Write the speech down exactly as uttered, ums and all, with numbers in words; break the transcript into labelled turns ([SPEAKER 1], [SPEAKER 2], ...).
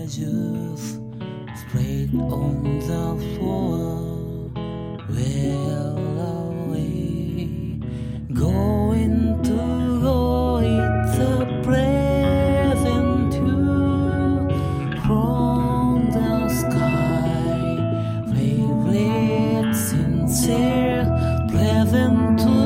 [SPEAKER 1] angels spread on the floor. Where are we going to go? It's a present too from the sky. Favorite sincere present to